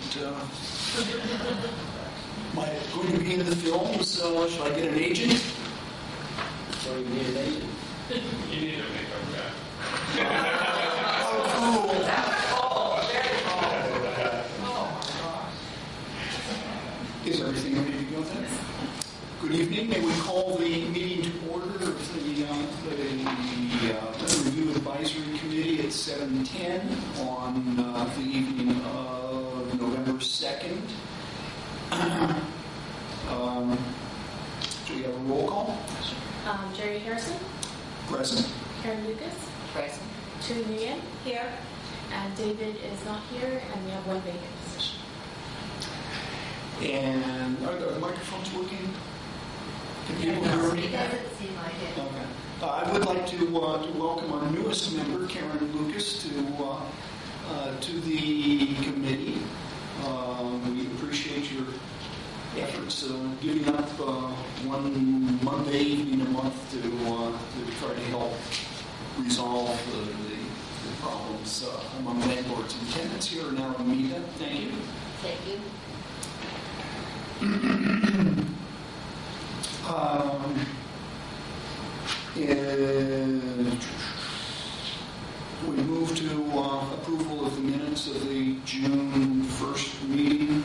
Am I going to be in the films? Should I get an agent? So you need an agent? You need a makeup guy. Is everything ready to go then? Good evening. May we call the meeting to order of the Review Advisory Committee at 7:10 on the evening of November 2nd. Do we have a roll call? Jerry Harrison. Present. Karen Lucas. Present. Tu Nguyen. Here. And David is not here, and we have one vacant position. And are the microphones working? Can people hear me? It doesn't seem like it. Okay. I would like to welcome our newest member, Karen Lucas, to the committee. We appreciate your efforts giving up one Monday evening a month to try to help resolve the problems among landlords and tenants here in Alameda. Thank you. Thank you. We move to approval of the minutes of the June 1st meeting.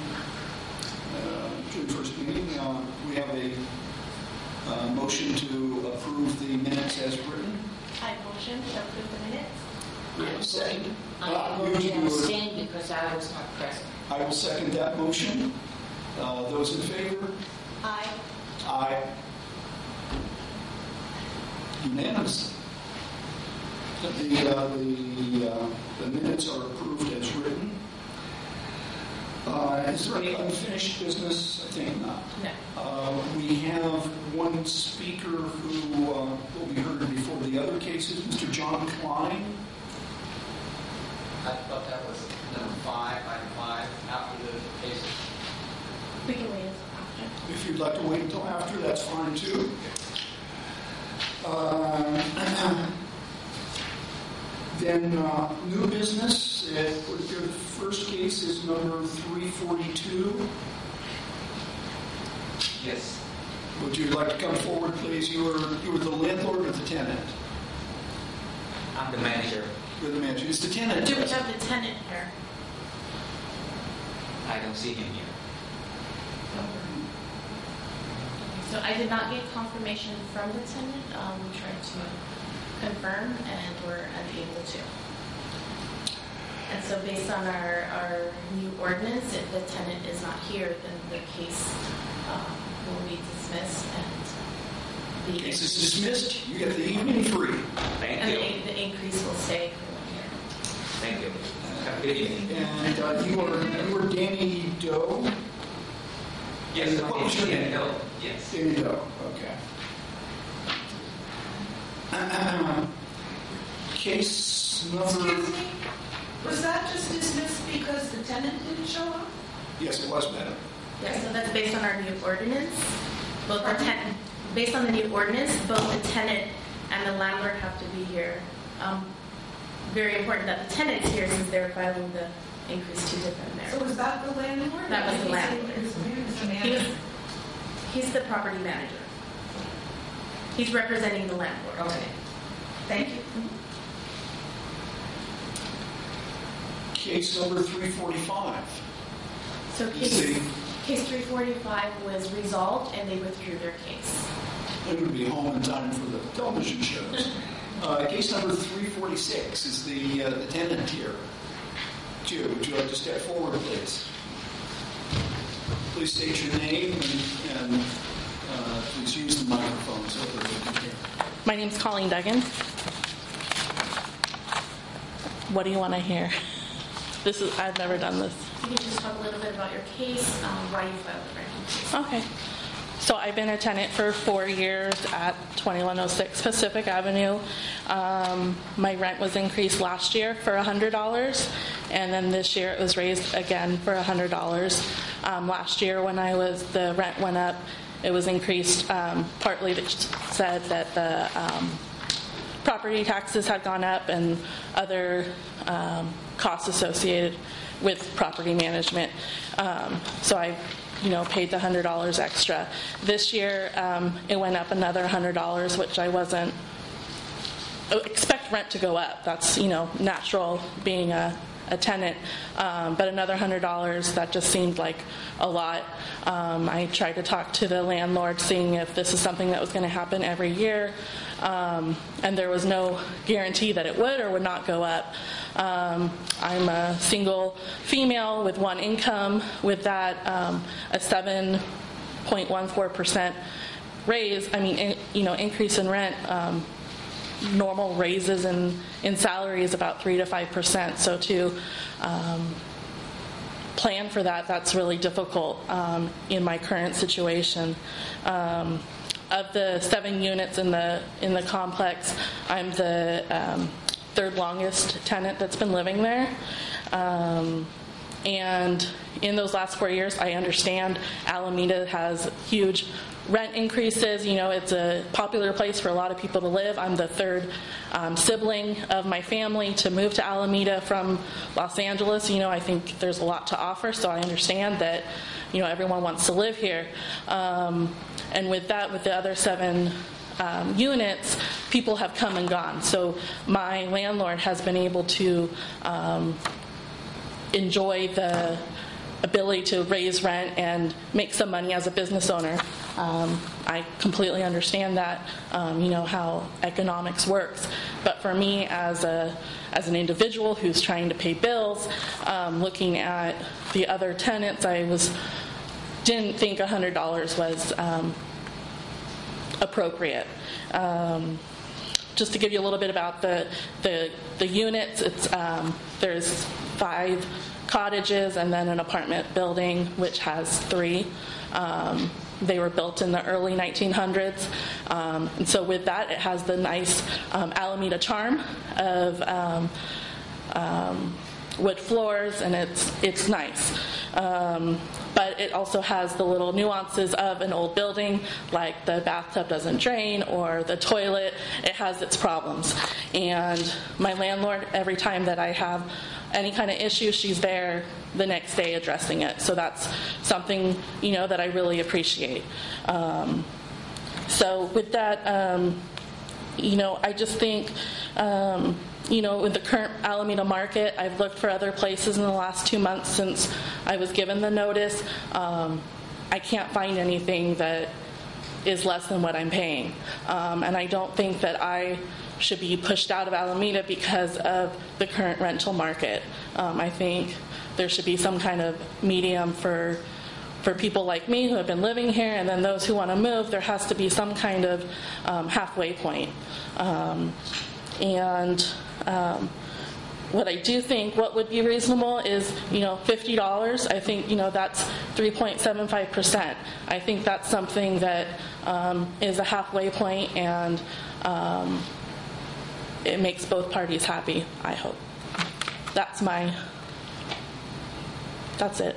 We have a motion to approve the minutes as written. I motion to approve the minutes. We have a second. I will abstain because I was not present. I will second that motion. Those in favor? Aye. Aye. Unanimous. The minutes are approved as written. Is there any unfinished business? I think not. No. We have one speaker who will be heard before the other cases, Mr. John Klein. I thought that was number 5, item 5, after the cases. We can wait until after. If you'd like to wait until after, that's fine too. Then new business. The first case is number 342. Yes. Would you like to come forward, please? You were the landlord or the tenant? I'm the manager. You're the manager. Is the tenant? Do we have the tenant here? I don't see him here. So I did not get confirmation from the tenant. We tried to confirm, and we're unable to. And so based on our new ordinance, if the tenant is not here, then the case will be dismissed, and the Case is dismissed. You get the evening free. Thank and you. the increase will stay for 1 year. Thank you. Have a good evening. And you were Danny Doe. Yes, What was your name? Yes. Danny Doe. Okay. Case number. Excuse me, was that just dismissed because the tenant didn't show up? Yes, it was, madam. Yeah, so that's based on our new ordinance. Based on the new ordinance, both the tenant and the landlord have to be here. Very important that the tenant's here since they're filing the increase to defend there. So was that the landlord? That was the He said landlord. he was the manager. He's the property manager. He's representing the landlord. Okay. Thank you. Case number 345. So case 345 was resolved and they withdrew their case. They're going to be home in time for the television shows. Case number 346 is the tenant here. Joe, would you like to step forward, please? Please state your name and please use the microphone so that we can hear. My name's Colleen Duggan. What do you want to hear? I've never done this. You can just talk a little bit about your case, why you filed the rental case. Okay. So I've been a tenant for 4 years at 2106 Pacific Avenue. My rent was increased last year for $100, and then this year it was raised again for $100. Last year when the rent went up, it was increased partly that said that the property taxes had gone up and other costs associated with property management. So I paid the $100 extra. This year, it went up another $100, which I wasn't expect rent to go up. That's natural being a tenant, but another $100, that just seemed like a lot. I tried to talk to the landlord, seeing if this is something that was going to happen every year, and there was no guarantee that it would or would not go up. I'm a single female with one income. With that, a 7.14% raise. Increase in rent. Normal raises in salary is about 3 to 5%. So to plan for that, that's really difficult in my current situation. Of the 7 units in the complex, I'm the third longest tenant that's been living there. And in those last 4 years, I understand Alameda has huge rent increases. It's a popular place for a lot of people to live. I'm the third sibling of my family to move to Alameda from Los Angeles. I think there's a lot to offer, so I understand that, everyone wants to live here. And with that, with the other 7 units, people have come and gone. So my landlord has been able to enjoy the ability to raise rent and make some money as a business owner. I completely understand that, how economics works. But for me, as an individual who's trying to pay bills, looking at the other tenants, didn't think $100 was appropriate. Just to give you a little bit about the units, it's there's 5 cottages and then an apartment building which has 3. They were built in the early 1900s, and so with that, it has the nice Alameda charm of wood floors, and it's nice. But it also has the little nuances of an old building, like the bathtub doesn't drain or the toilet. It has its problems. And my landlord, every time that I have any kind of issue, she's there the next day addressing it. So that's something, that I really appreciate. So with that, I just think, with the current Alameda market, I've looked for other places in the last 2 months since I was given the notice. I can't find anything that is less than what I'm paying. And I don't think that I should be pushed out of Alameda because of the current rental market. I think there should be some kind of medium for people like me who have been living here, and then those who want to move. There has to be some kind of halfway point. What I do think, what would be reasonable is, $50. I think, that's 3.75%. I think that's something that is a halfway point, and it makes both parties happy, I hope. That's it.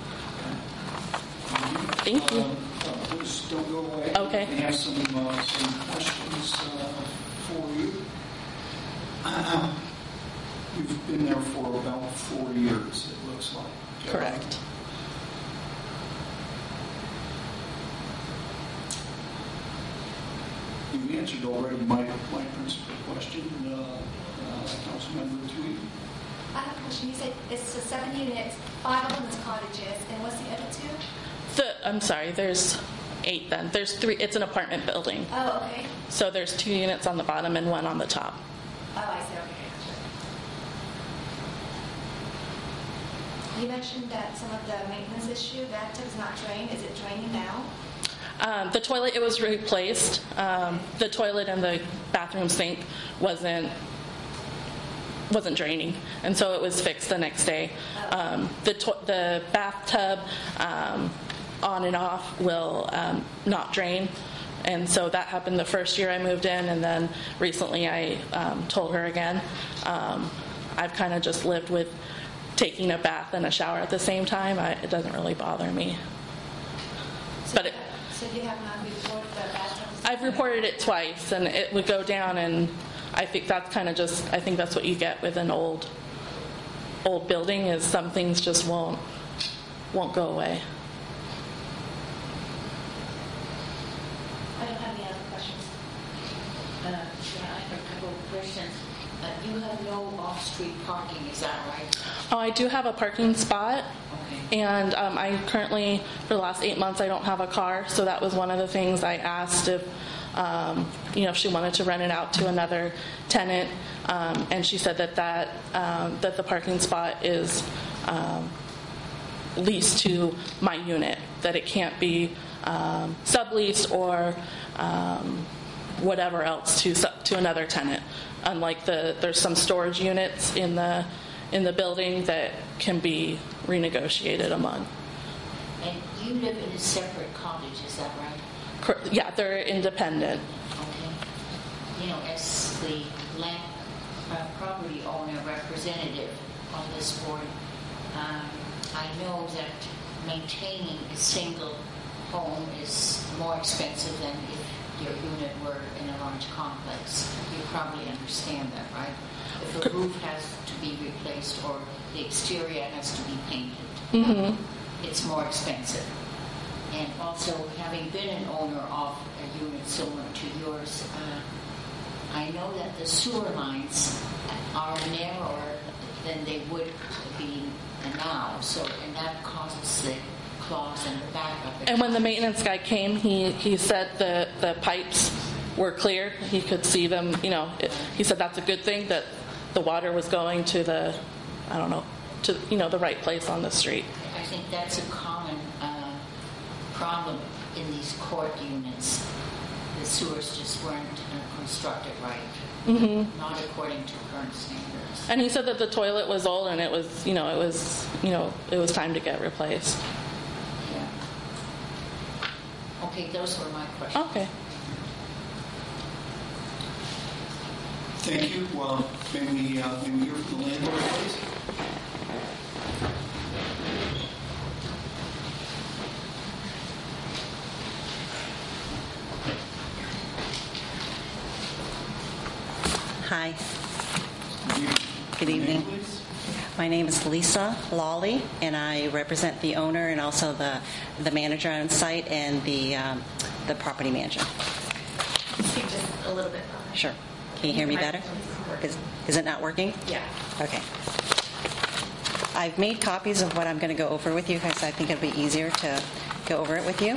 Thank you. Please don't go away. Okay. We have some questions for you. You've been there for about 4 years, it looks like. Correct. You've answered already my principal question, Councilmember Tweedy. I have a question. You said it's 7 units, 5 of them is cottages, and what's the other 2? I'm sorry, there's 8 then. There's 3, it's an apartment building. Oh, okay. So there's 2 units on the bottom and 1 on the top. Oh, I see. Okay. You mentioned that some of the maintenance issue, bathtub is not drained. Is it draining now? The toilet, it was replaced. The toilet and the bathroom sink wasn't draining, and so it was fixed the next day. The bathtub on and off will not drain, and so that happened the first year I moved in, and then recently I told her again. I've kind of just lived with taking a bath and a shower at the same time. It doesn't really bother me. So you have not reported the bathtub? I've reported it twice, and it would go down, and I think that's kind of I think that's what you get with an old old building is some things just won't go away. I don't have any other questions. Yeah, I have a couple of questions. You have no off-street parking, is that right? Oh, I do have a parking spot. Okay. And I currently, for the last 8 months, I don't have a car, so that was one of the things I asked if she wanted to rent it out to another tenant, and she said that the parking spot is leased to my unit, that it can't be subleased or whatever else to another tenant. Unlike there's some storage units in the building that can be renegotiated among. And you live in a separate cottage, is that right? Yeah, they're independent. Okay. As the land property owner representative on this board, I know that maintaining a single home is more expensive than if your unit were in a large complex. You probably understand that, right? If the roof has to be replaced or the exterior has to be painted, it's more expensive. And also, having been an owner of a unit similar to yours, I know that the sewer lines are narrower than they would be now. And that causes the clogs and the backup. And when the maintenance guy came, he said the pipes were clear. He could see them. He said that's a good thing that the water was going to the right place on the street. I think that's a common problem in these court units. The sewers just weren't constructed right, not according to current standards. And he said that the toilet was old and it was time to get replaced. Yeah. Okay, those were my questions. Okay. Thank you. May we hear from the landlord, please? Hi. Good evening. My name is Lisa Lawley, and I represent the owner and also the manager on site and the property manager. Speak just a little bit louder. Sure. Can you hear me better? Is it not working? Yeah. Okay. I've made copies of what I'm going to go over with you because I think it'll be easier to go over it with you.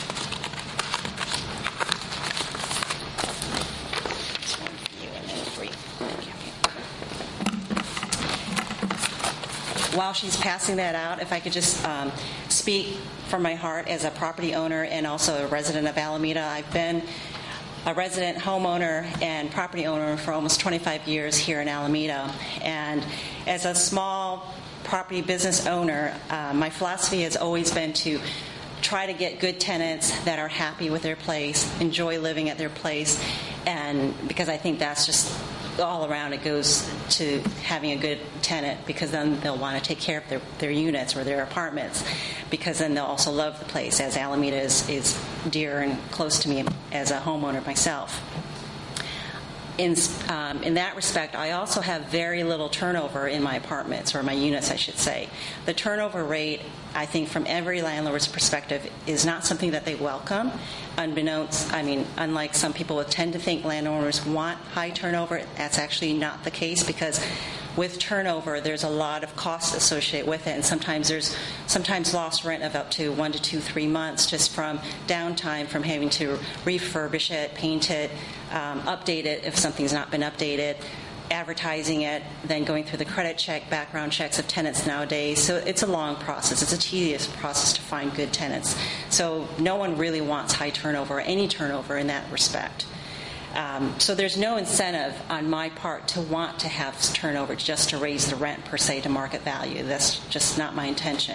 While she's passing that out, if I could just speak from my heart as a property owner and also a resident of Alameda. I've been a resident homeowner and property owner for almost 25 years here in Alameda. And as a small property business owner, my philosophy has always been to try to get good tenants that are happy with their place, enjoy living at their place, and because I think that's just all around it goes to having a good tenant, because then they'll want to take care of their units or their apartments, because then they'll also love the place, as Alameda is dear and close to me as a homeowner myself. In that respect, I also have very little turnover in my apartments, or my units, I should say. The turnover rate, I think, from every landlord's perspective, is not something that they welcome. Unlike some people would tend to think landowners want high turnover, that's actually not the case, because with turnover, there's a lot of costs associated with it, and sometimes lost rent of up to 1 to 2, 3 months just from downtime, from having to refurbish it, paint it, update it if something's not been updated, advertising it, then going through the credit check, background checks of tenants nowadays. So it's a long process. It's a tedious process to find good tenants. So no one really wants high turnover or any turnover in that respect. So there's no incentive on my part to want to have turnover just to raise the rent per se to market value. That's just not my intention.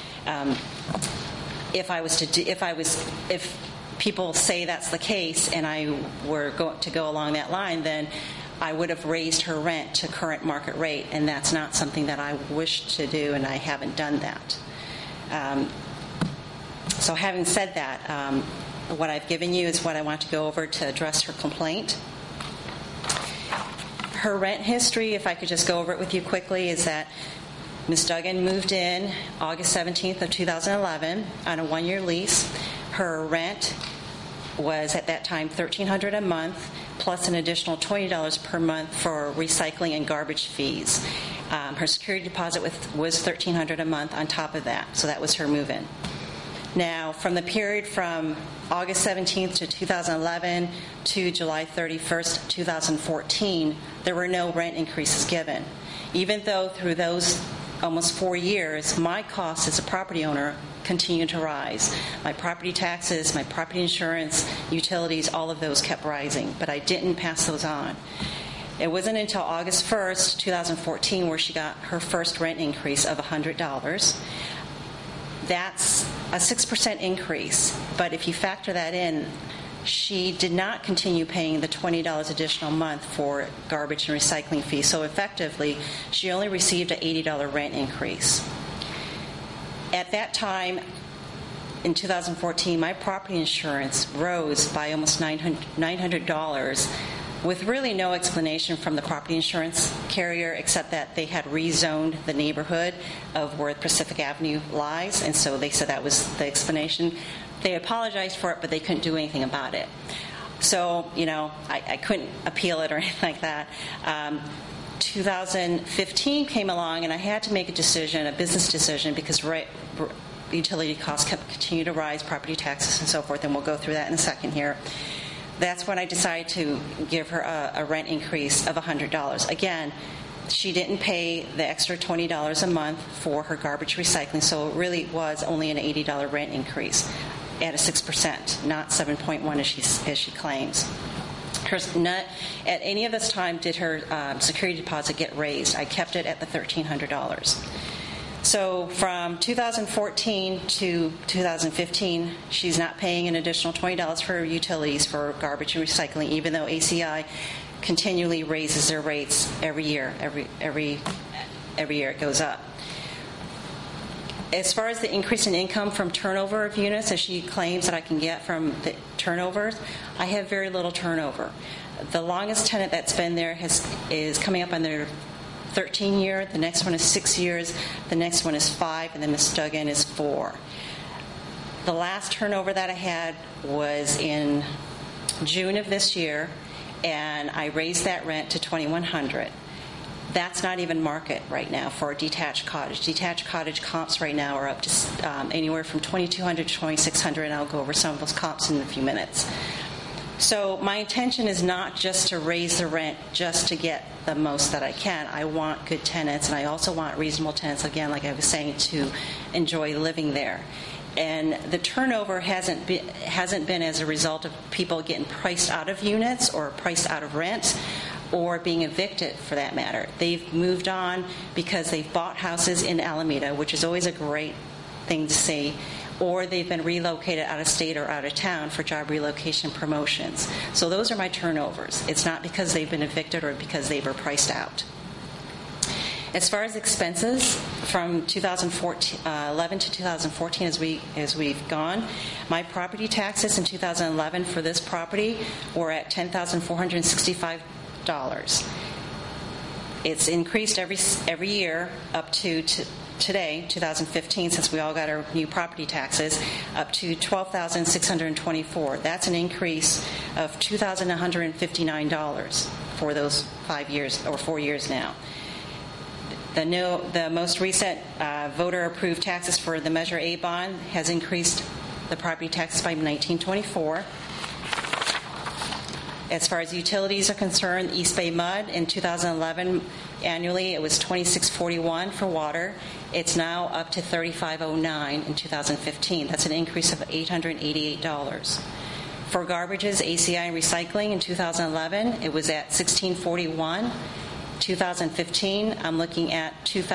If people say that's the case and I were to go along that line, then I would have raised her rent to current market rate, and that's not something that I wish to do, and I haven't done that. So having said that, what I've given you is what I want to go over to address her complaint. Her rent history, if I could just go over it with you quickly, is that Ms. Duggan moved in August 17th of 2011 on a one-year lease. Her rent was at that time $1,300 a month, plus an additional $20 per month for recycling and garbage fees. Her security deposit was $1,300 a month on top of that, so that was her move-in. Now, from the period from August 17th to 2011 to July 31st, 2014, there were no rent increases given. Even though through those almost 4 years, my costs as a property owner continued to rise. My property taxes, my property insurance, utilities, all of those kept rising, but I didn't pass those on. It wasn't until August 1st, 2014, where she got her first rent increase of $100. That's a 6% increase, but if you factor that in, she did not continue paying the $20 additional a month for garbage and recycling fees. So effectively, she only received an $80 rent increase. At that time, in 2014, my property insurance rose by almost $900 with really no explanation from the property insurance carrier except that they had rezoned the neighborhood of where Pacific Avenue lies, and so they said that was the explanation. They apologized for it, but they couldn't do anything about it. So, I couldn't appeal it or anything like that. 2015 came along, and I had to make a business decision, because utility costs kept continuing to rise, property taxes and so forth, and we'll go through that in a second here. That's when I decided to give her a rent increase of $100. Again, she didn't pay the extra $20 a month for her garbage recycling, so it really was only an $80 rent increase at a 6%, not 7.1 as she claims. Not at any of this time did her security deposit get raised. I kept it at the $1,300. So from 2014 to 2015, she's not paying an additional $20 for utilities for garbage and recycling, even though ACI continually raises their rates every year. Every year it goes up. As far as the increase in income from turnover of units, as she claims that I can get from the turnovers, I have very little turnover. The longest tenant that's been there is coming up on their 13 year, the next one is 6 years, the next one is 5, and then Ms. Duggan is 4. The last turnover that I had was in June of this year, and I raised that rent to $2,100. That's not even market right now for a detached cottage. Detached cottage comps right now are up to anywhere from $2,200 to $2,600, and I'll go over some of those comps in a few minutes. So my intention is not just to raise the rent just to get the most that I can. I want good tenants, and I also want reasonable tenants, again, like I was saying, to enjoy living there. And the turnover hasn't been as a result of people getting priced out of units or priced out of rent or being evicted, for that matter. They've moved on because they've bought houses in Alameda, which is always a great thing to see, or they've been relocated out of state or out of town for job relocation promotions. So those are my turnovers. It's not because they've been evicted or because they were priced out. As far as expenses, from 2011 to 2014, as we've gone, my property taxes in 2011 for this property were at $10,465. It's increased every year up to today, 2015, since we all got our new property taxes, up to $12,624. That's an increase of $2,159 for those 5 years or 4 years now. The most recent voter-approved taxes for the Measure A bond has increased the property taxes by $19.24. As far as utilities are concerned, East Bay Mud in 2011 annually it was $26.41 for water. It's now up to $35.09 in 2015. That's an increase of $888. For garbages, ACI and recycling in 2011, it was at $16.41. 2015, I'm looking at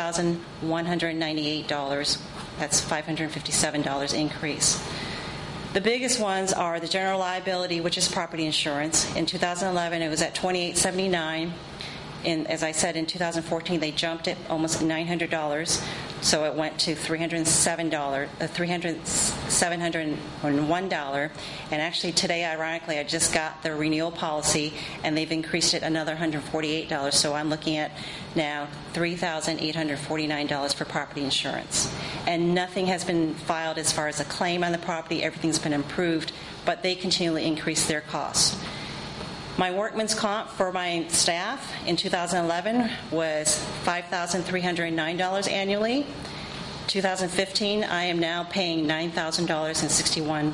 $2,198. That's $557 increase. The biggest ones are the general liability, which is property insurance. In 2011, it was at $28.79. As I said, in 2014, they jumped it almost $900, so it went to $307 $701. And actually today, ironically, I just got the renewal policy, and they've increased it another $148. So I'm looking at now $3,849 for property insurance. And nothing has been filed as far as a claim on the property. Everything's been improved, but they continually increase their costs. My workman's comp for my staff in 2011 was $5,309 annually. 2015, I am now paying $9,061.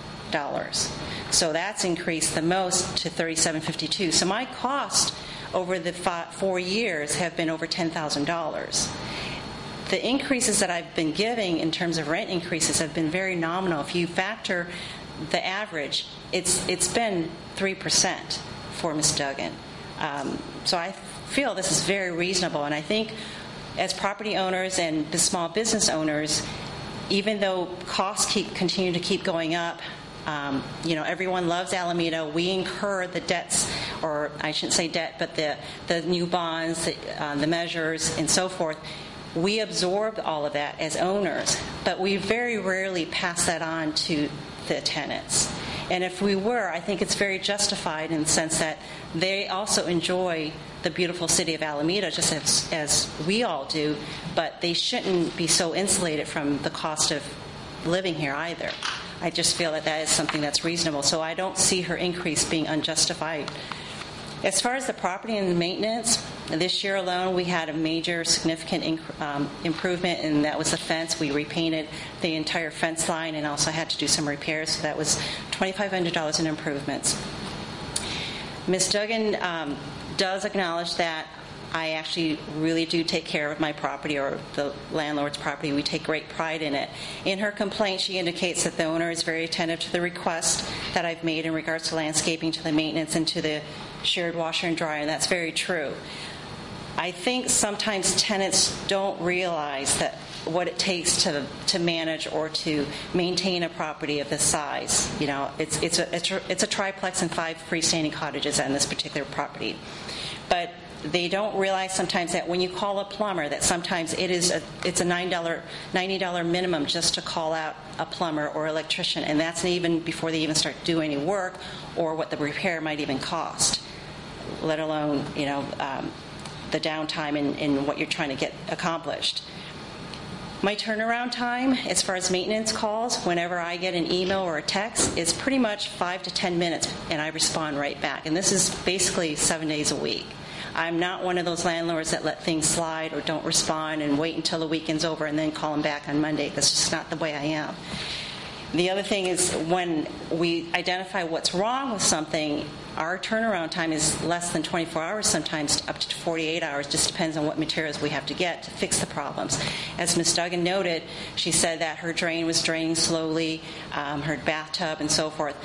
So that's increased the most to $3,752. So my cost over the 4 years have been over $10,000. The increases that I've been giving in terms of rent increases have been very nominal. If you factor the average, it's been 3% for Ms. Duggan. So I feel this is very reasonable, and I think as property owners and the small business owners, even though costs continue to keep going up, everyone loves Alameda. We incur the debts, or I shouldn't say debt, but the new bonds, the measures, and so forth. We absorb all of that as owners, but we very rarely pass that on to the tenants. And if we were, I think it's very justified in the sense that they also enjoy the beautiful city of Alameda just as we all do, but they shouldn't be so insulated from the cost of living here either. I just feel that is something that's reasonable. So I don't see her increase being unjustified. As far as the property and the maintenance, this year alone we had a major significant improvement, and that was the fence. We repainted the entire fence line and also had to do some repairs, so that was $2,500 in improvements. Ms. Duggan does acknowledge that I actually really do take care of my property, or the landlord's property. We take great pride in it. In her complaint, she indicates that the owner is very attentive to the request that I've made in regards to landscaping, to the maintenance, and to the shared washer and dryer, and that's very true. I think sometimes tenants don't realize that what it takes to manage or to maintain a property of this size. It's a triplex and 5 freestanding cottages on this particular property, but they don't realize sometimes that when you call a plumber, that sometimes it's a $90 minimum just to call out a plumber or electrician, and that's even before they even start doing any work or what the repair might even cost, let alone the downtime in what you're trying to get accomplished. My turnaround time, as far as maintenance calls, whenever I get an email or a text, is pretty much 5 to 10 minutes, and I respond right back. And this is basically 7 days a week. I'm not one of those landlords that let things slide or don't respond and wait until the weekend's over and then call them back on Monday. That's just not the way I am. The other thing is, when we identify what's wrong with something, our turnaround time is less than 24 hours, sometimes up to 48 hours. Just depends on what materials we have to get to fix the problems. As Ms. Duggan noted, she said that her drain was draining slowly, her bathtub, and so forth.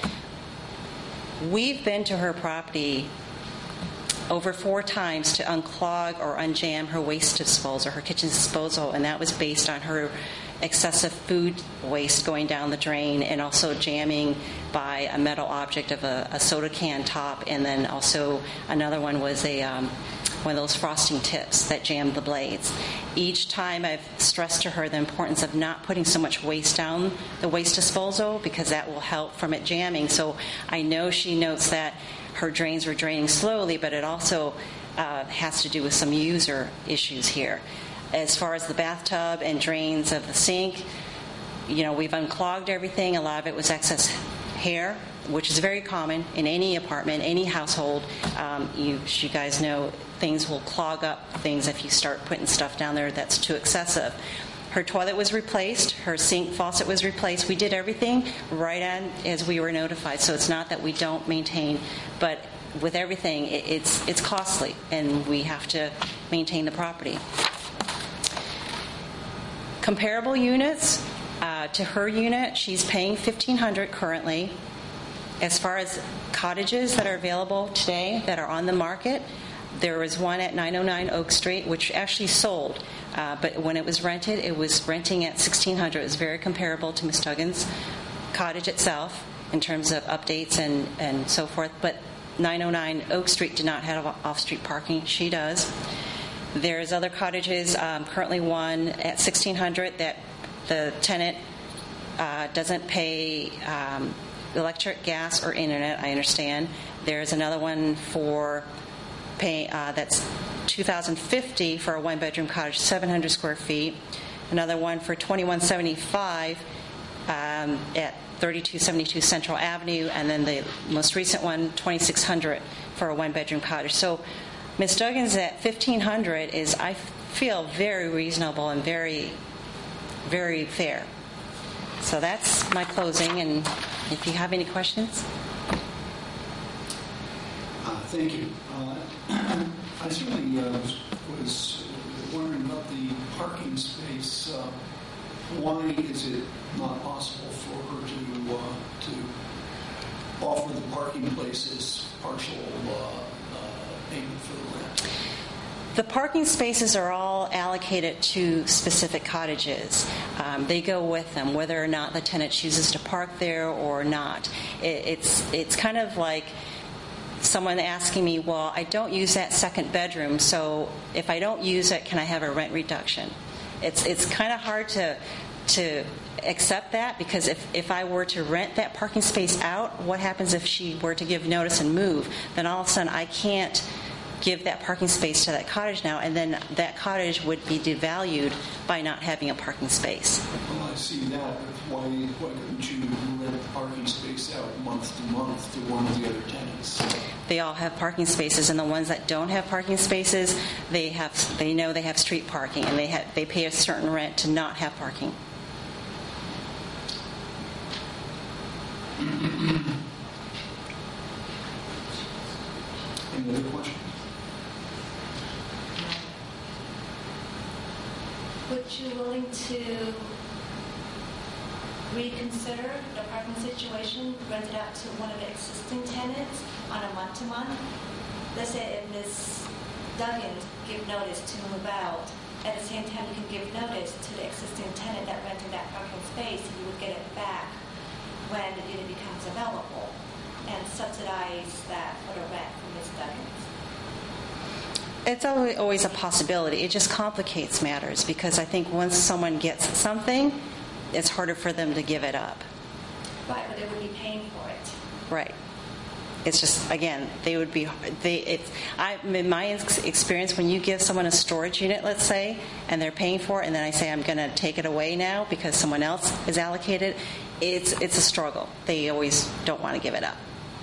We've been to her property over 4 times to unclog or unjam her waste disposal, her kitchen disposal, and that was based on her excessive food waste going down the drain, and also jamming by a metal object of a soda can top, and then also another one was one of those frosting tips that jammed the blades. Each time I've stressed to her the importance of not putting so much waste down the waste disposal, because that will help from it jamming. So I know she notes that her drains were draining slowly, but it also has to do with some user issues here. As far as the bathtub and drains of the sink, we've unclogged everything. A lot of it was excess hair, which is very common in any apartment, any household. You guys know things will clog up things if you start putting stuff down there that's too excessive. Her toilet was replaced. Her sink faucet was replaced. We did everything right on as we were notified. So it's not that we don't maintain, but with everything, it's costly, and we have to maintain the property. Comparable units to her unit, she's paying $1,500 currently. As far as cottages that are available today that are on the market, there was one at 909 Oak Street, which actually sold. But when it was rented, it was renting at $1,600. It was very comparable to Ms. Duggan's cottage itself in terms of updates and so forth. But 909 Oak Street did not have off-street parking. She does. There's other cottages, currently one at $1,600 that the tenant doesn't pay electric, gas, or internet, I understand. There's another one for pay that's $2,050 for a one-bedroom cottage, 700 square feet. Another one for $2,175 at 3272 Central Avenue, and then the most recent one, $2,600 for a one-bedroom cottage. So Ms. Duggan's at $1,500 is, I feel, very reasonable and very, very fair. So that's my closing, and if you have any questions. Thank you. I certainly was wondering about the parking space. Why is it not possible for her to offer the parking places partial payment for the rent? The parking spaces are all allocated to specific cottages. They go with them, whether or not the tenant chooses to park there or not. It's kind of like someone asking me, well, I don't use that second bedroom, so if I don't use it, can I have a rent reduction? It's kind of hard to accept that, because if I were to rent that parking space out, what happens if she were to give notice and move? Then all of a sudden I can't give that parking space to that cottage now, and then that cottage would be devalued by not having a parking space. Well, I see that, but why couldn't you rent the parking space out month to month to one of the other tenants? They all have parking spaces, and the ones that don't have parking spaces, they know they have street parking, and they pay a certain rent to not have parking. Any other questions? Would you willing to reconsider the parking situation, rent it out to one of the existing tenants on a month-to-month? Let's say if Ms. Duggan give notice to move out, at the same time you can give notice to the existing tenant that rented that parking space, you would get it back when the unit becomes available, and subsidize that for the rent for Ms. Duggan. It's always a possibility. It just complicates matters, because I think once someone gets something, it's harder for them to give it up. Right, but they would be paying for it. Right. It's just, again, in my experience, when you give someone a storage unit, let's say, and they're paying for it, and then I say I'm going to take it away now because someone else is allocated, it's a struggle. They always don't want to give it up.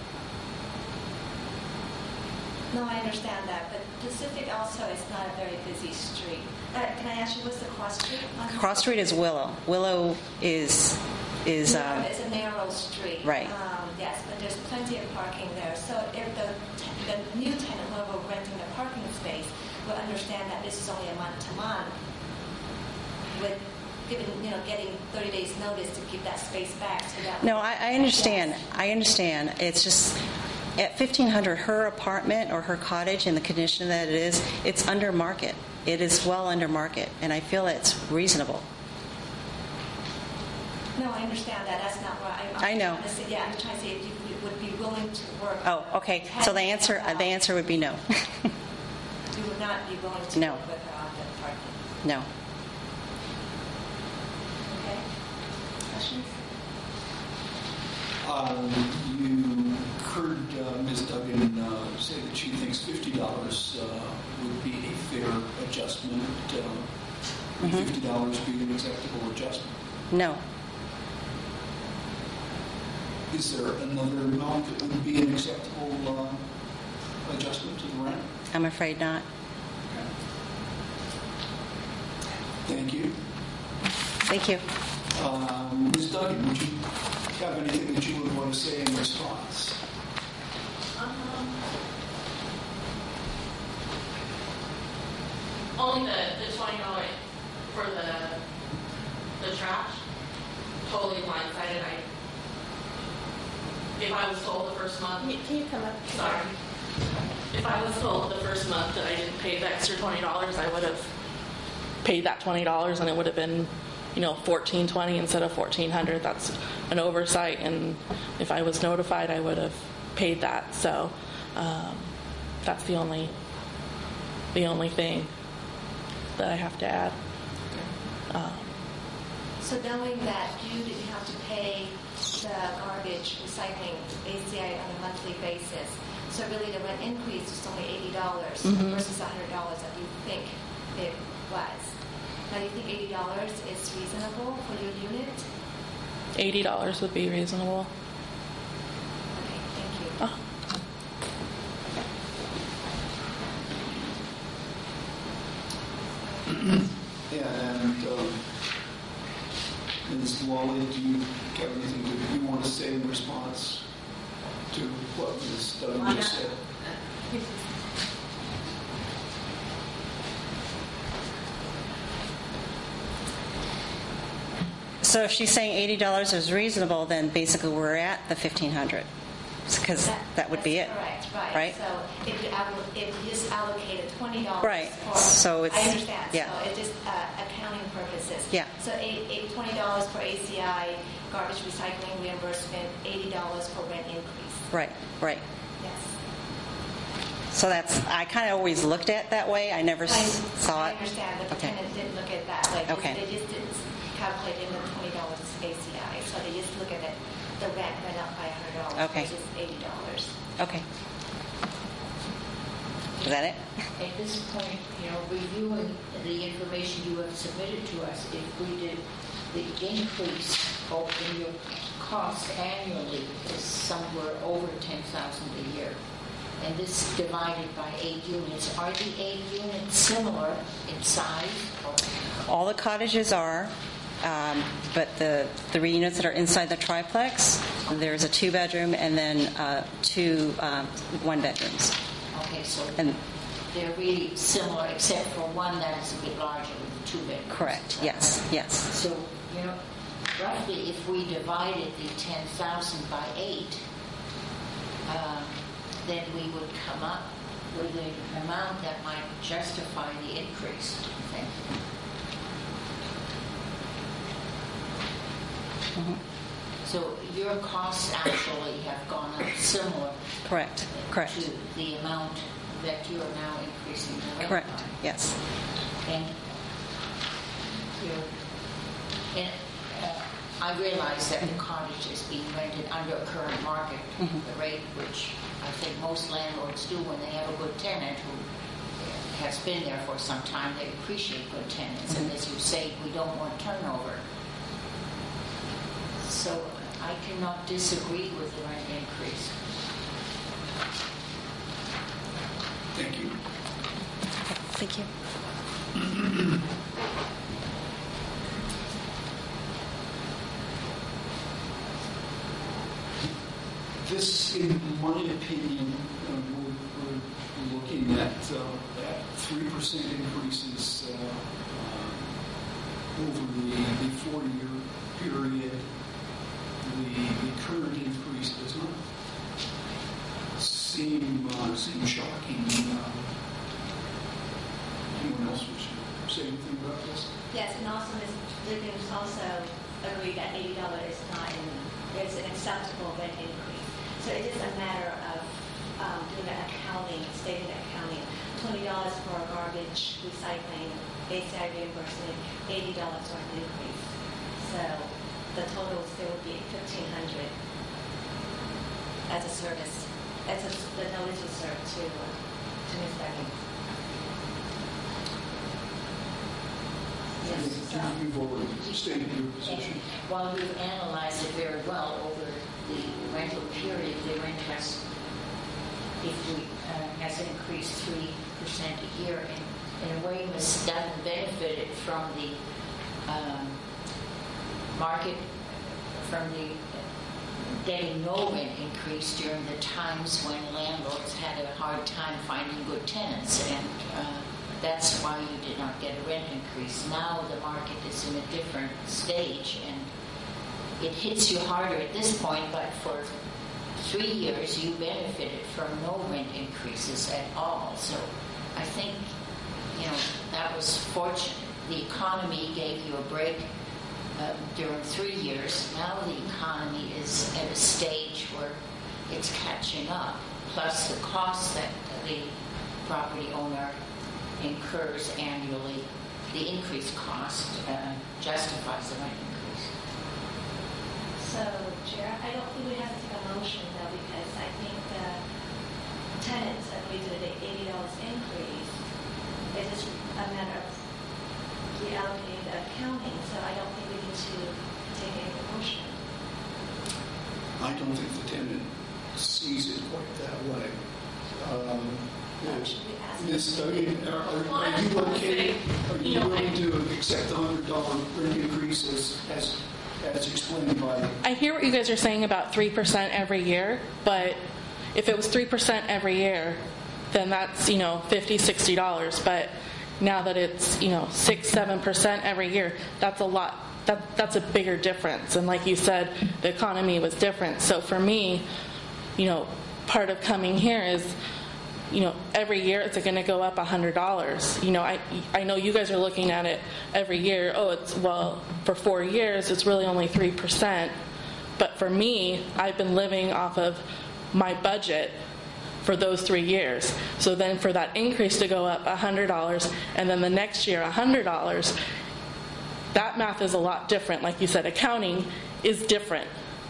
No, I understand that, but Pacific also is not a very busy street. Can I ask you, what's the cross street? Cross Street is Willow. Willow is it's a narrow street. Right. Yes, but there's plenty of parking there. So if the new tenant, whoever renting the parking space, will understand that this is only a month-to-month, with getting 30 days notice to give that space back to that. No, I understand. Yes. I understand. It's just at $1,500, her apartment or her cottage in the condition that it is, it's under market. It is well under market, and I feel it's reasonable. No, I understand that. That's not where I know. I'm trying to say if you would be willing to work. Oh, okay. So the answer would be no. You would not be willing to No. work with her on the parking. No. Okay. Questions? You heard Ms. Duggan say that she thinks $50 would be a fair adjustment. Would $50 be an acceptable adjustment? No. Is there another amount that would be an acceptable adjustment to the rent? I'm afraid not. Thank you. Thank you. Ms. Duggan, would you have anything that you would want to say in response? Only the $20 for the trash. Totally blindsided. If I was told the first month, Can you come up? sorry. If I was told the first month that I didn't pay the extra $20, I would have paid that $20, and it would have been, $1,420 instead of $1,400. That's an oversight, and if I was notified, I would have paid that. So that's the only thing that I have to add. So knowing that you didn't have to pay the garbage recycling ACI on a monthly basis, so really the rent increase was only $80 versus $100 that you think it was. Now, do you think $80 is reasonable for your unit? $80 would be reasonable. Okay, thank you. Oh. Yeah, and Ms. Wally, do you have anything that you want to say in response to what Ms. Duggan just said? So if she's saying $80 is reasonable, then basically we're at the $1,500, because that would be it. Correct, right. Right? So if you just allocated $20 Right. for... So it's... I understand. Yeah. So it's just accounting purposes. Yeah. So $20 for ACI, garbage recycling reimbursement, $80 for rent increase. Right, right. Yes. So that's, I kind of always looked at it that way. I never saw I it. understand, but the Okay. tenant didn't look at it that way. Okay. They just didn't calculate in the $20 ACI. So they just look at it, the rent went up by $100 Okay. versus $80. Okay. Is that it? At this point, reviewing the information you have submitted to us, if we did the increase in your cost annually is somewhere over $10,000 a year, and this divided by 8 units, are the 8 units similar in size? All the cottages are, but the 3 units that are inside the triplex, there's a 2-bedroom and then 2 1-bedrooms. Okay, so And they're really similar, except for one that is a bit larger with the 2 bedrooms. correct. Yes. Yes. So, roughly, if we divided the 10,000 by 8, then we would come up with an amount that might justify the increase, I think. Mm-hmm. So your costs actually have gone up similar Correct. Correct. to the amount that you are now increasing the rent Correct. by. Yes. And I realize that the cottage is being rented under a current market rate, which I think most landlords do when they have a good tenant who has been there for some time. They appreciate good tenants, and as you say, we don't want turnover. So I cannot disagree with the rent increase. Thank you. Thank you. This, in my opinion, we're looking at 3% increases over the 4-year period. The current increase does not seem shocking. Anyone else wish to say anything about this? Yes, and also Ms. Diggins also agreed that $80 is an acceptable rent increase. So it is a matter of doing an accounting, stated accounting. $20 for garbage recycling, ACI reimbursement, $80 rent increase. So the total still would be $1,500 as a service. The notice was served to Ms. Diggins. Yes. You've already stated your position. While we've analyzed it very well over the rental period, the rent has increased 3% a year. And in a way, Ms. Dutton benefited from the market, from the getting no rent increase during the times when landlords had a hard time finding good tenants. And that's why you did not get a rent increase. Now the market is in a different stage, and it hits you harder at this point, but for 3 years you benefited from no rent increases at all. So I think, that was fortunate. The economy gave you a break during 3 years. Now the economy is at a stage where it's catching up, plus the costs that the property owner incurs annually, the increased cost justifies the rent increase. So, Chair, I don't think we have to take a motion though, because I think the tenants agreed to the $80 increase. It's just a matter of reallocating the accounting, so I don't think we need to take any motion. I don't think the tenant sees it quite that way. Should we ask? Ms. Duggan, are you okay? Are you willing to accept the $100 rent increase as explained by? I hear what you guys are saying about 3% every year, but if it was 3% every year, then that's, $50, $60. But now that it's, 6-7% every year, that's a lot. That's a bigger difference. And like you said, the economy was different. So for me, part of coming here is, every year it's going to go up $100. I know you guys are looking at it every year. For 4 years, it's really only 3%. But for me, I've been living off of my budget for those 3 years. So then for that increase to go up $100 and then the next year $100, that math is a lot different. Like you said, accounting is different,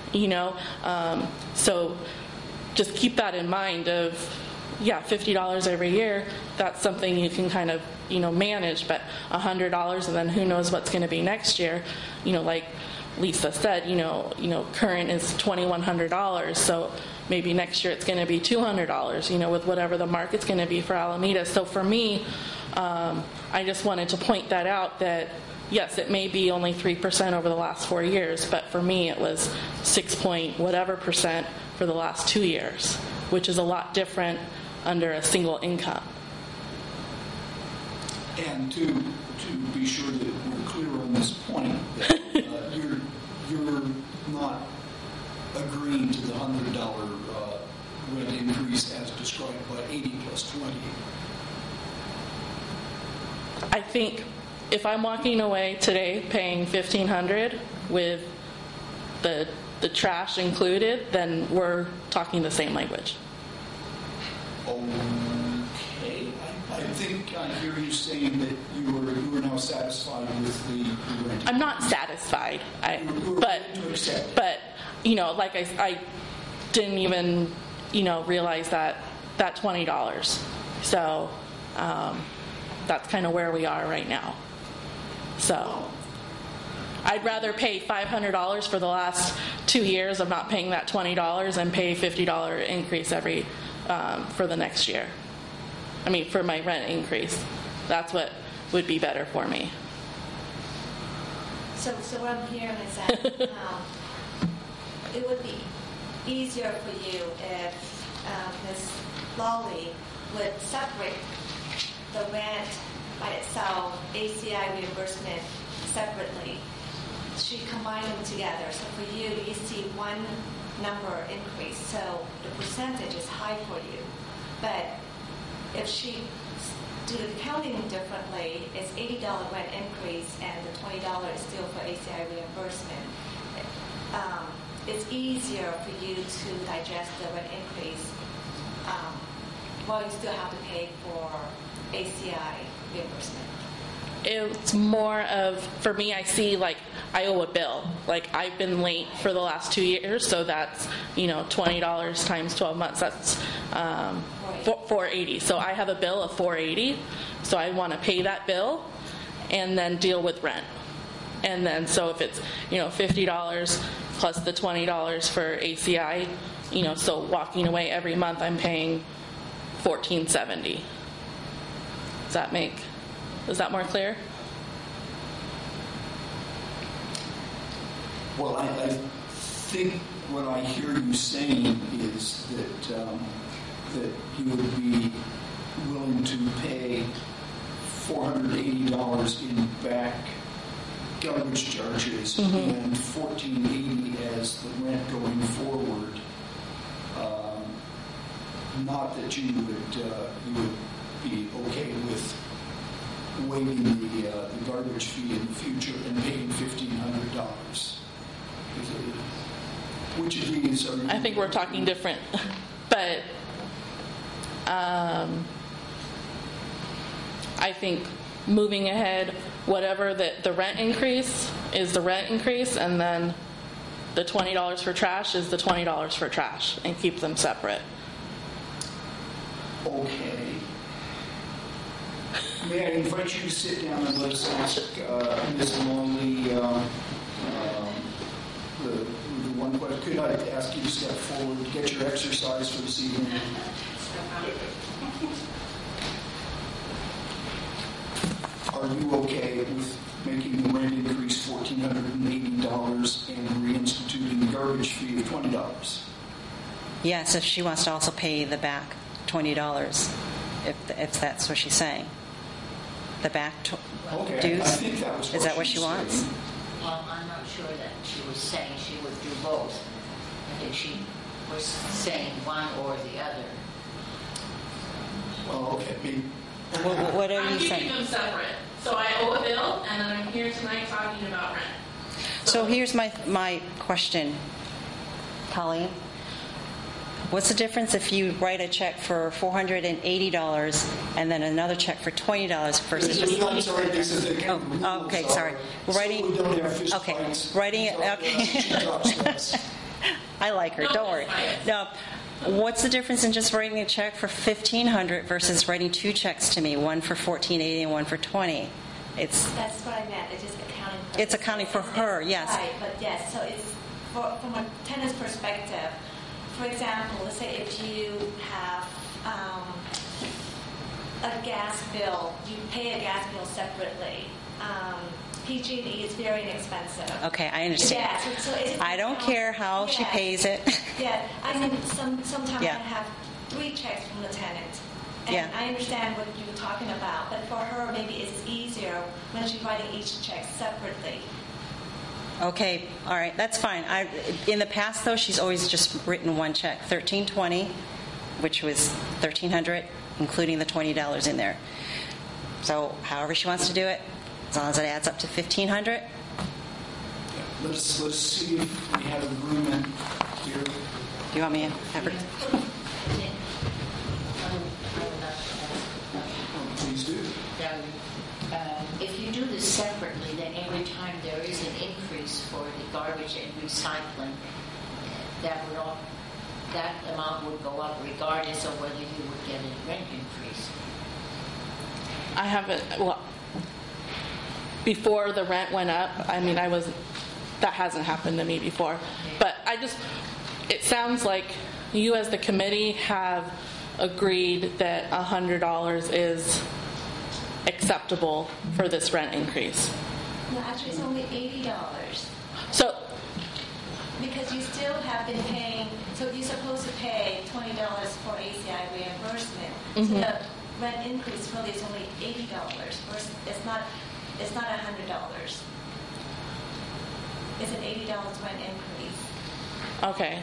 So just keep that in mind of, $50 every year, that's something you can kind of, manage, but $100 and then who knows what's going to be next year. Like Lisa said, current is $2,100, so maybe next year it's going to be $200, with whatever the market's going to be for Alameda. So for me, I just wanted to point that out that, yes, it may be only 3% over the last 4 years, but for me it was 6-point-whatever% for the last 2 years, which is a lot different under a single income. And to be sure that we're clear on this point, that you're not agreeing to the $100 rent increase as described by 80 plus 20. I think if I'm walking away today paying $1,500 with the trash included, then we're talking the same language. Okay. I think I hear you saying that you are now satisfied with the rent. I'm not satisfied. But I didn't even, realize that $20. So that's kind of where we are right now. So I'd rather pay $500 for the last 2 years of not paying that $20 and pay $50 increase every for the next year. For my rent increase. That's what would be better for me. So what I'm hearing is that it would be easier for you if Ms. Lawley would separate the rent by itself, ACI reimbursement separately. She combined them together. So for you see one number increase. So the percentage is high for you. But if she do the accounting differently, it's $80 rent increase and the $20 is still for ACI reimbursement. It's easier for you to digest the rent increase while you still have to pay for ACI reimbursement. It's more of, for me, I see I owe a bill. I've been late for the last 2 years, so that's, $20 times 12 months. That's $480. So I have a bill of $480. So I want to pay that bill and then deal with rent. And then, so if it's, $50 plus the $20 for ACI, so walking away every month, I'm paying $1,470. Is that more clear? Well, I think what I hear you saying is that you would be willing to pay $480 in back garbage charges and $1,480 as the rent going forward. Not that you would be okay with waiving the garbage fee in the future and paying $1,500. Which of these are you? I think we're talking different, but I think moving ahead, whatever the rent increase is the rent increase, and then The $20 for trash is the $20 for trash, and keep them separate. Okay. May I invite you to sit down and let us ask Ms. Longley the one question? Could I ask you to step forward to get your exercise for this evening? Are you okay with making the rent increase $1,480 and reinstituting the garbage fee of $20? Yes, if she wants to also pay the back $20, if that's what she's saying. The back Okay, dues? I think that was Is that what she wants? saying. Well, I'm not sure that she was saying she would do both. I think she was saying one or the other. Oh, okay. Maybe. What are I'm you keeping saying? them separate. So I owe a bill, and then I'm here tonight talking about rent. So here's my question, Colleen. What's the difference if you write a check for $480 and then another check for $20 versus just... I'm sorry, this is the Oh, okay, sorry. Writing... So we don't have fist Okay, fights. writing it... Okay. I like her, don't worry. No, what's the difference in just writing a check for $1,500 versus writing two checks to me, one for $1,480 and one for $20? That's what I meant. It's just accounting. It's accounting for her, yes. Right, but yes. So it's from a tenant's perspective. For example, let's say if you have a gas bill, you pay a gas bill separately. PG&E is very inexpensive. Okay, I understand. Yeah, so it's I don't care how she pays it. Yeah, I mean, sometimes Yeah. I have 3 checks from the tenant. And Yeah. I understand what you're talking about, but for her, maybe it's easier when she's writing each check separately. Okay, all right, that's fine. In the past, though, she's always just written one check, $1,320, which was $1,300, including the $20 in there. So, however she wants to do it, as long as it adds up to $1,500. Let's see if we have an agreement here. Do you want me to have her? Please do. If you do this separately, then every time there is an increase for the garbage and recycling, that amount would go up regardless of whether you would get a rent increase. I haven't, well, before the rent went up, I mean, that hasn't happened to me before. But it sounds like you as the committee have agreed that $100 is acceptable for this rent increase. No, actually, it's only $80. So, Because you still have been paying, so you're supposed to pay $20 for ACI reimbursement. So the rent increase really is only $80. Versus it's not $100. It's an $80 rent increase. okay.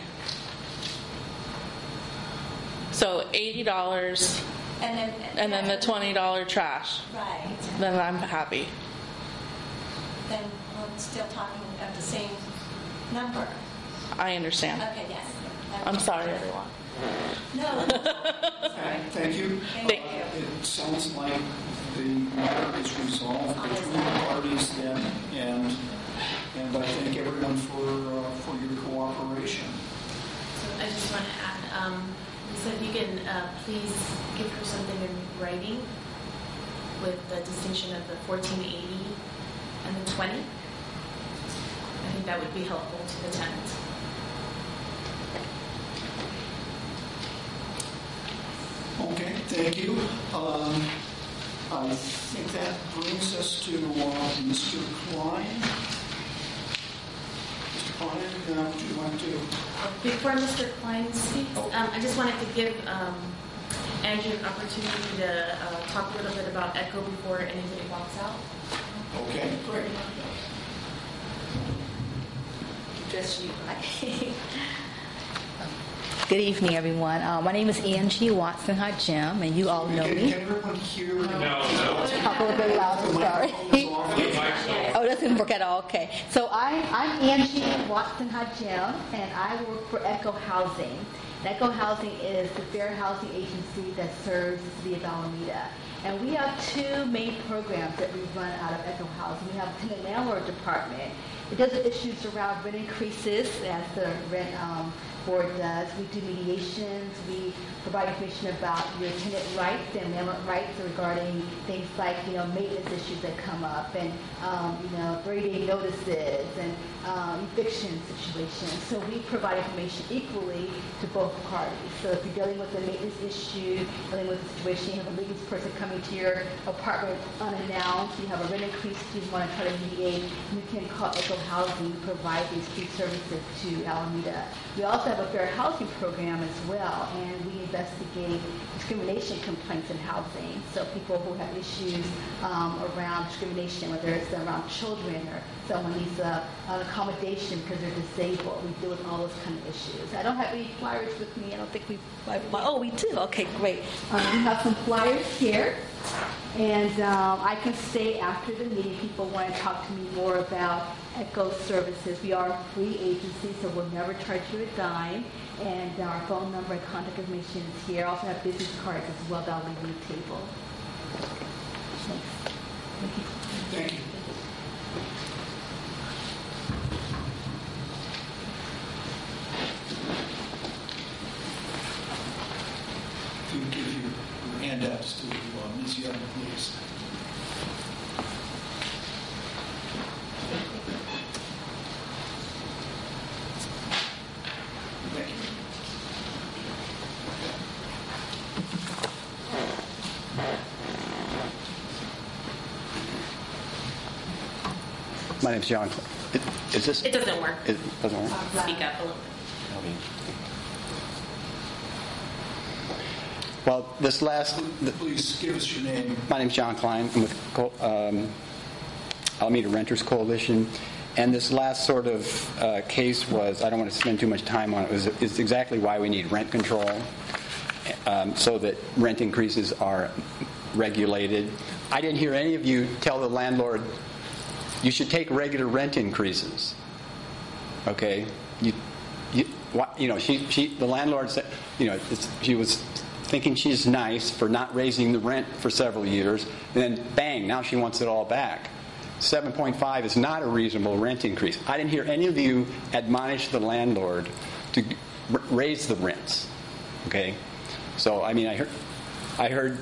So $80 and then the $20 trash. Right. Then I'm happy. Then we're still talking about the same number. I understand. Okay, yes. I'm sorry, everyone. No. Sorry. Thank you. Thank you. It sounds like the matter is resolved between the parties then, and I thank everyone for your cooperation. So I just want to add, so if you can please give her something in writing with the distinction of the 1480 and the 20. I think that would be helpful to the tenant. Okay, thank you. I think that brings us to Mr. Klein. Mr. Klein, would you like to? Before Mr. Klein speaks, I just wanted to give Andrew an opportunity to talk a little bit about ECHO before anybody walks out. Okay, great. Just you. Good evening, everyone. My name is Angie Watson Hajim, and you all know me. Can everyone hear? No. Talk a little bit louder, sorry. Oh, that didn't work at all. Okay. So I'm Angie Watson Hajim, and I work for ECHO Housing. ECHO Housing is the fair housing agency that serves the city of Alameda. And we have two main programs that we run out of ECHO Housing. We have a tenant landlord department. It does issues around rent increases, as the rent board does. We do mediations. We provide information about your tenant rights and landlord rights regarding things like, maintenance issues that come up, and, 30-day notices and eviction situations. So we provide information equally to both parties. So if you're dealing with a maintenance issue, dealing with a situation, you have a maintenance person coming to your apartment unannounced, you have a rent increase, you want to try to mediate, you can call ECHO Housing to provide these free services to Alameda. We also have a fair housing program as well, and we investigate discrimination complaints in housing. So people who have issues around discrimination, whether it's around children or someone needs an accommodation because they're disabled. We deal with all those kind of issues. I don't have any flyers with me. I don't think we do. Okay, great. We have some flyers here. And I can stay after the meeting. People want to talk to me more about ECHO services. We are a free agency, so we'll never charge you a dime. And our phone number and contact information is here. I also have business cards as well that I'll leave on the table. Thanks. Thank you. If you would give your handouts to Ms. Young, please. Thank you. My name's John. Is this? It doesn't work. It doesn't work? Speak up a little bit. Well, this last... Please give us your name. My name's John Klein. I'm with Alameda Renters Coalition. And this last sort of case was, I don't want to spend too much time on it, is exactly why we need rent control, so that rent increases are regulated. I didn't hear any of you tell the landlord, you should take regular rent increases. Okay? The landlord said, she was thinking she's nice for not raising the rent for several years, and then bang, now she wants it all back. 7.5 is not a reasonable rent increase. I didn't hear any of you admonish the landlord to raise the rents. Okay? So, I heard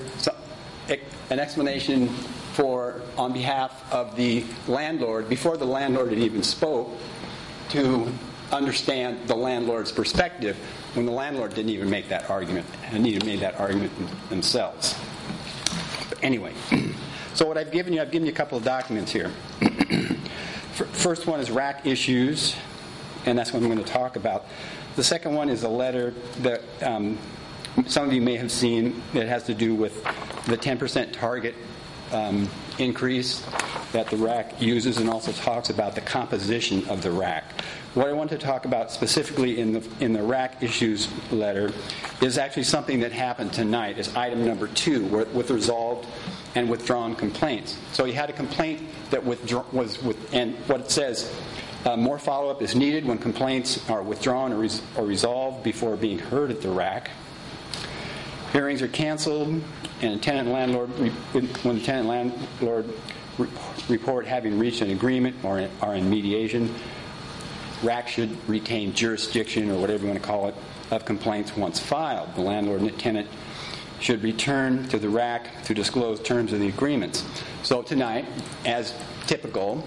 an explanation on behalf of the landlord, before the landlord had even spoke, to understand the landlord's perspective, when the landlord didn't even make that argument, and even made that argument themselves. But anyway, so what I've given you a couple of documents here. First one is RAC issues, and that's what I'm going to talk about. The second one is a letter that some of you may have seen that has to do with the 10% target increase that the RAC uses, and also talks about the composition of the RAC. What I want to talk about specifically in the RAC issues letter is actually something that happened tonight. Is item number 2 with resolved and withdrawn complaints. So he had a complaint that and what it says, more follow-up is needed when complaints are withdrawn or resolved before being heard at the RAC. Hearings are canceled, and when the tenant landlord report having reached an agreement or are in mediation, RAC should retain jurisdiction, or whatever you want to call it, of complaints once filed. The landlord and the tenant should return to the RAC to disclose terms of the agreements. So tonight, as typical,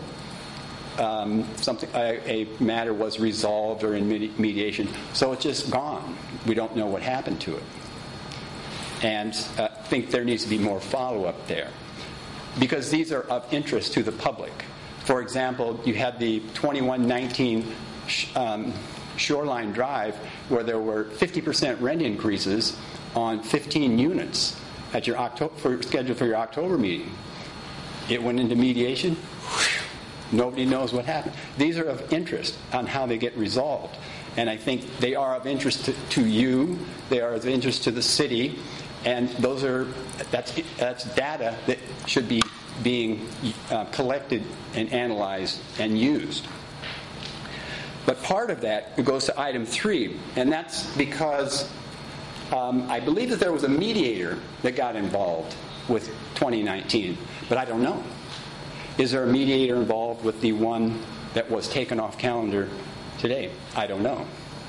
a matter was resolved or in mediation, so it's just gone. We don't know what happened to it. And I think there needs to be more follow-up there, because these are of interest to the public. For example, you had the 2119 Shoreline Drive, where there were 50% rent increases on 15 units at your scheduled for your October meeting. It went into mediation. Nobody knows what happened. These are of interest on how they get resolved, and I think they are of interest to you. They are of interest to the city. And that's data that should be being collected and analyzed and used. But part of that goes to item 3, and that's because I believe that there was a mediator that got involved with 2019, but I don't know. Is there a mediator involved with the one that was taken off calendar today? I don't know.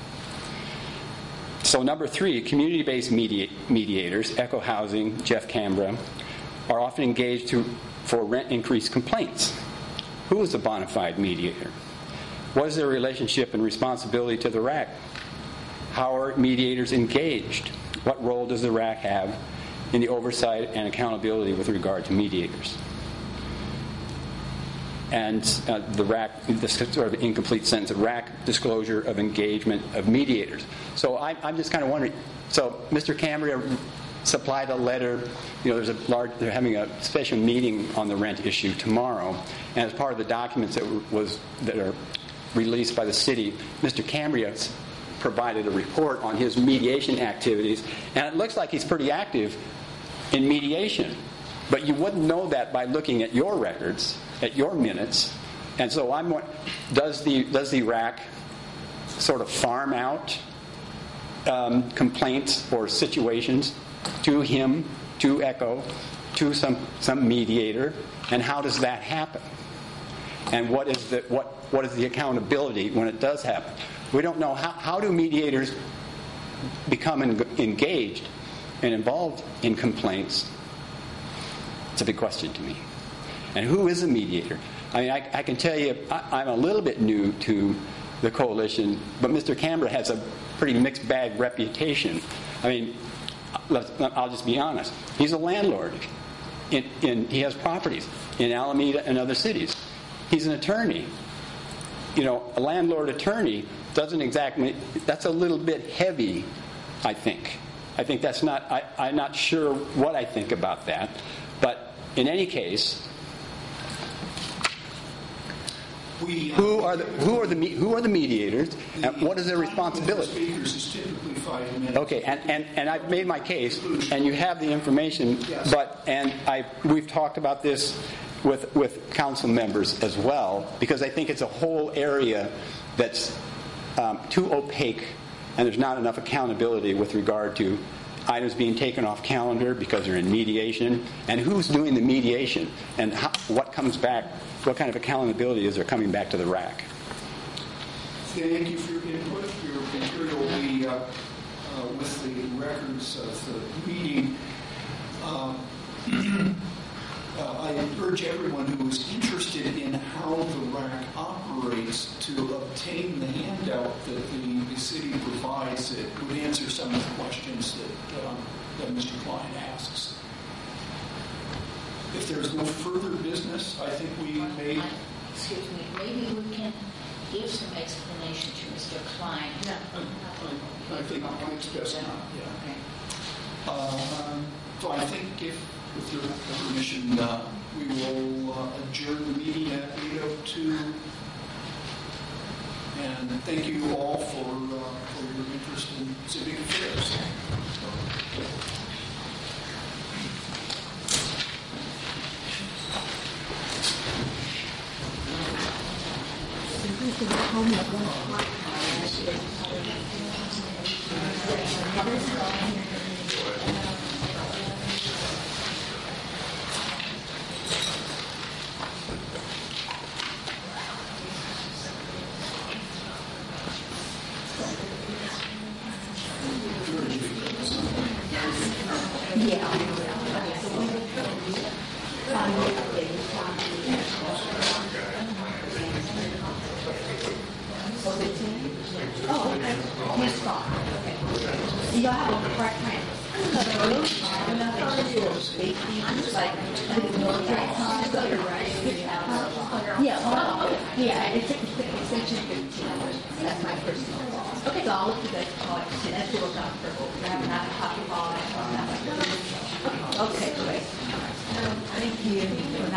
So number 3, community-based mediators, Echo Housing, Jeff Cambra, are often engaged for rent increase complaints. Who is a bona fide mediator? What is their relationship and responsibility to the RAC? How are mediators engaged? What role does the RAC have in the oversight and accountability with regard to mediators? And the RAC, this sort of incomplete sentence, the RAC disclosure of engagement of mediators. So I'm just kind of wondering, so Mr. Cambria supplied a letter, they're having a special meeting on the rent issue tomorrow, and as part of the documents that are released by the city, Mr. Cambria provided a report on his mediation activities, and it looks like he's pretty active in mediation. But you wouldn't know that by looking at your records, at your minutes. And so does the RAC sort of farm out complaints or situations to him, to Echo, to some mediator, and how does that happen? And what is the accountability when it does happen? We don't know how do mediators become engaged and involved in complaints. It's a big question to me. And who is a mediator? I mean, I can tell you I'm a little bit new to the coalition, but Mr. Cambra has a pretty mixed bag reputation. I mean, I'll just be honest. He's a landlord. He has properties in Alameda and other cities. He's an attorney. A landlord attorney doesn't exactly, that's a little bit heavy, I think. I think that's not, I'm not sure what I think about that. But in any case, who are the mediators, and what is their responsibility? Speakers is typically 5 minutes. Okay, and I've made my case, and you have the information, we've talked about this with council members as well, because I think it's a whole area that's too opaque, and there's not enough accountability with regard to items being taken off calendar because they're in mediation, and who's doing the mediation, and what comes back, what kind of accountability is there coming back to the RAC? Thank you for your input. Your material will be with the records of the meeting. I urge everyone who is interested in how the RAC operates to obtain the handout that the city provides that would answer some of the questions that Mr. Klein asks. If there's no further business, I think we may... Excuse me, maybe we can give some explanation to Mr. Klein. I think it's best not, yeah. Okay. So I think with your permission, we will adjourn the meeting at 8:02. And thank you all for your interest in civic affairs. You have a correct plan. Yeah, it's extension 15. That's my personal. Okay, so I'll look you guys call it. That's what we're talking for. I have not a copy ball. Okay, great. Thank you.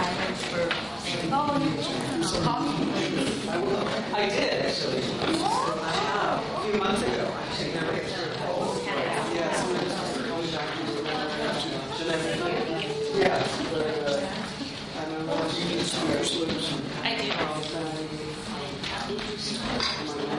I did, actually. A few months ago, actually. Never get through. Yeah, somebody just going back to yeah. I don't know if you can see our slips. I do.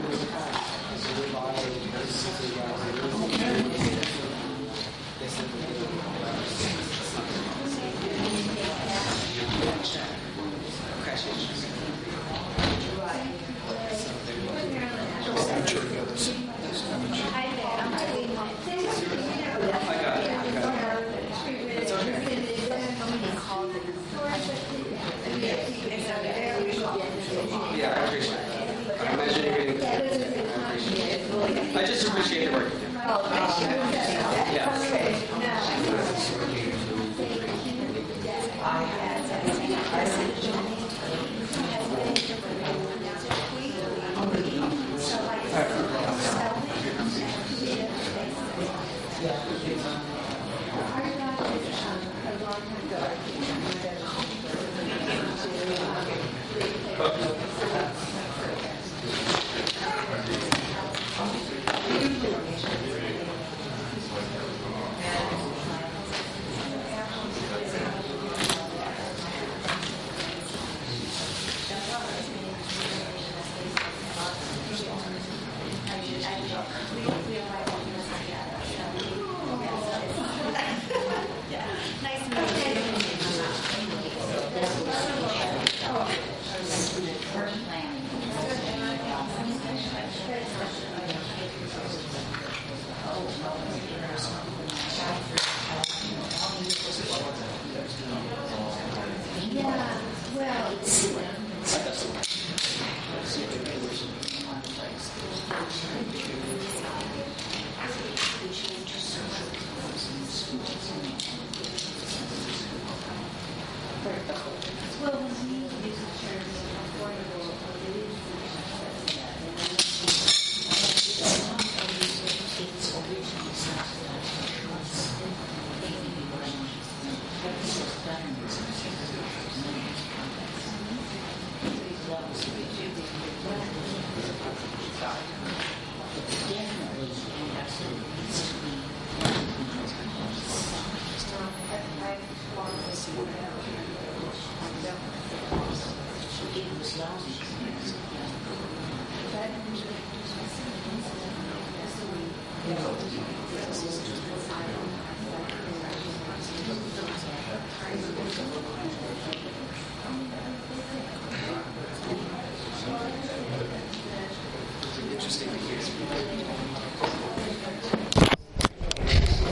It was lousy.